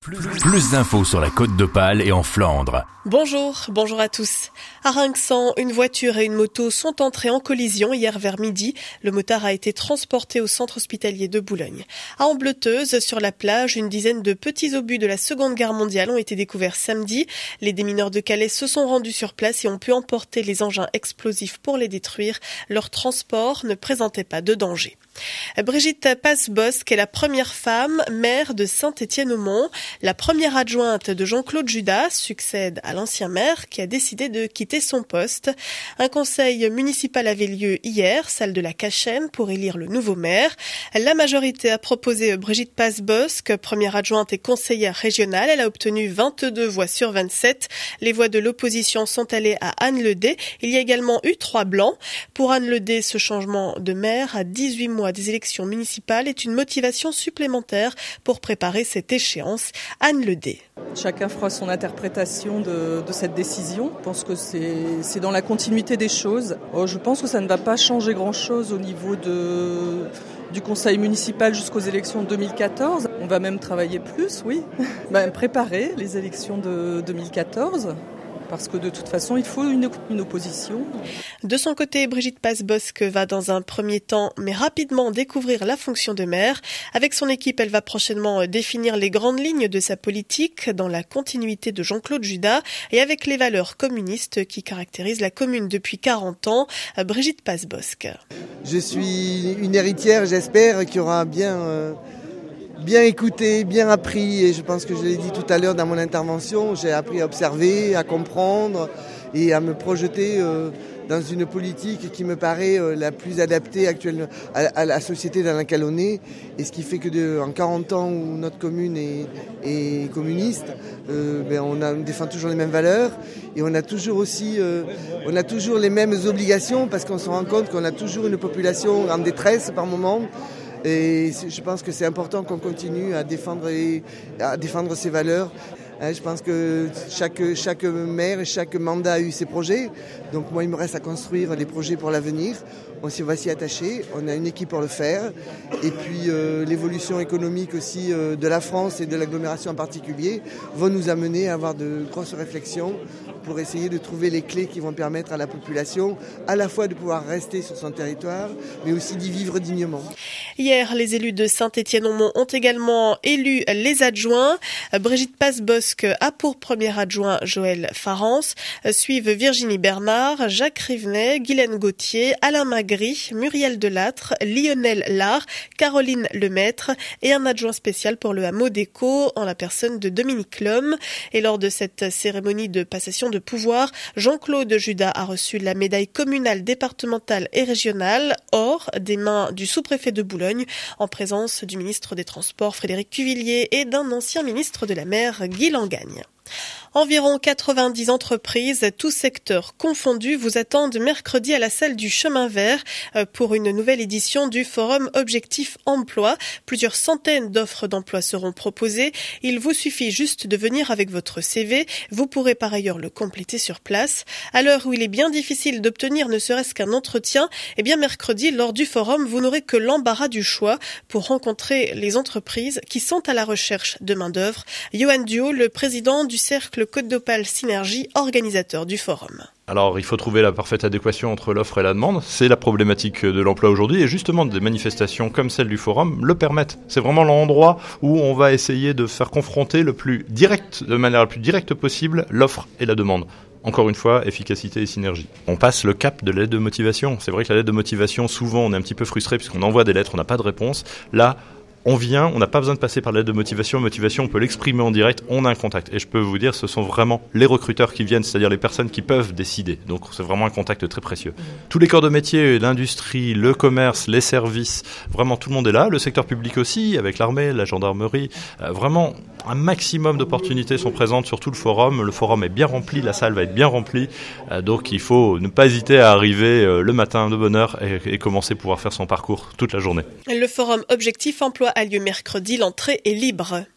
Plus d'infos sur la Côte d'Opale et en Flandre. Bonjour à tous. À Rinxan, une voiture et une moto sont entrées en collision hier vers midi. Le motard a été transporté au centre hospitalier de Boulogne. À Ambleteuse, sur la plage, une dizaine de petits obus de la Seconde Guerre mondiale ont été découverts samedi. Les démineurs de Calais se sont rendus sur place et ont pu emporter les engins explosifs pour les détruire. Leur transport ne présentait pas de danger. Brigitte Passbosc est la première femme maire de Saint-Étienne-au-Mont. La première adjointe de Jean-Claude Judas succède à l'ancien maire qui a décidé de quitter son poste. Un conseil municipal avait lieu hier, salle de la Cachenne, pour élire le nouveau maire. La majorité a proposé Brigitte Passbosc, première adjointe et conseillère régionale. Elle a obtenu 22 voix sur 27. Les voix de l'opposition sont allées à Anne Ledé. Il y a également eu 3 blancs. Pour Anne Ledé, ce changement de maire à 18 mois des élections municipales est une motivation supplémentaire pour préparer cette échéance. Anne Ledé. Chacun fera son interprétation de cette décision. Je pense que c'est dans la continuité des choses. Je pense que ça ne va pas changer grand-chose au niveau du conseil municipal jusqu'aux élections de 2014. On va même travailler plus, oui. Préparer les élections de 2014. Parce que de toute façon, il faut une opposition. De son côté, Brigitte Passbosc va dans un premier temps, mais rapidement découvrir la fonction de maire. Avec son équipe, elle va prochainement définir les grandes lignes de sa politique dans la continuité de Jean-Claude Judas et avec les valeurs communistes qui caractérisent la commune depuis 40 ans. Brigitte Passbosc. Je suis une héritière, j'espère, qui aura bien écouté, bien appris, et je pense que je l'ai dit tout à l'heure dans mon intervention, j'ai appris à observer, à comprendre et à me projeter dans une politique qui me paraît la plus adaptée actuellement à la société dans laquelle on est, et ce qui fait que en 40 ans où notre commune est communiste, on défend toujours les mêmes valeurs et on a toujours les mêmes obligations, parce qu'on se rend compte qu'on a toujours une population en détresse par moment. Et je pense que c'est important qu'on continue à défendre ces valeurs. Je pense que chaque maire et chaque mandat a eu ses projets. Donc moi, il me reste à construire des projets pour l'avenir. On va s'y attacher. On a une équipe pour le faire. Et puis l'évolution économique aussi de la France et de l'agglomération en particulier va nous amener à avoir de grosses réflexions pour essayer de trouver les clés qui vont permettre à la population à la fois de pouvoir rester sur son territoire, mais aussi d'y vivre dignement. Hier, les élus de Saint-Étienne-au-Mont ont également élu les adjoints. Brigitte Passbosc a pour premier adjoint Joël Farrance. Suivent Virginie Bernard, Jacques Rivenet, Guylaine Gauthier, Alain Magri, Muriel Delattre, Lionel Lard, Caroline Lemaître et un adjoint spécial pour le hameau d'Écault en la personne de Dominique Lhomme. Et lors de cette cérémonie de passation de pouvoir, Jean-Claude Judas a reçu la médaille communale, départementale et régionale or des mains du sous-préfet de Boulogne en présence du ministre des Transports Frédéric Cuvillier et d'un ancien ministre de la Mer Guy Langagne. Environ 90 entreprises, tous secteurs confondus, vous attendent mercredi à la salle du Chemin Vert pour une nouvelle édition du Forum Objectif Emploi. Plusieurs centaines d'offres d'emploi seront proposées. Il vous suffit juste de venir avec votre CV. Vous pourrez par ailleurs le compléter sur place. À l'heure où il est bien difficile d'obtenir ne serait-ce qu'un entretien, mercredi, lors du forum, vous n'aurez que l'embarras du choix pour rencontrer les entreprises qui sont à la recherche de main-d'œuvre. Johan Duhaut, le président du Cercle Côte d'Opale Synergie, organisateur du forum. Alors, il faut trouver la parfaite adéquation entre l'offre et la demande. C'est la problématique de l'emploi aujourd'hui, et justement des manifestations comme celle du forum le permettent. C'est vraiment l'endroit où on va essayer de faire confronter de manière la plus directe possible l'offre et la demande. Encore une fois, efficacité et synergie. On passe le cap de l'aide de motivation. C'est vrai que la lettre de motivation, souvent, on est un petit peu frustré puisqu'on envoie des lettres, on n'a pas de réponse. Là, on vient, on n'a pas besoin de passer par l'aide de motivation. Motivation, on peut l'exprimer en direct, on a un contact. Et je peux vous dire, ce sont vraiment les recruteurs qui viennent, c'est-à-dire les personnes qui peuvent décider. Donc c'est vraiment un contact très précieux. Tous les corps de métier, l'industrie, le commerce, les services, vraiment tout le monde est là. Le secteur public aussi, avec l'armée, la gendarmerie. Vraiment, un maximum d'opportunités sont présentes sur tout le forum. Le forum est bien rempli, la salle va être bien remplie. Donc il faut ne pas hésiter à arriver le matin de bonne heure et commencer à pouvoir faire son parcours toute la journée. Le forum Objectif Emploi a lieu mercredi, l'entrée est libre.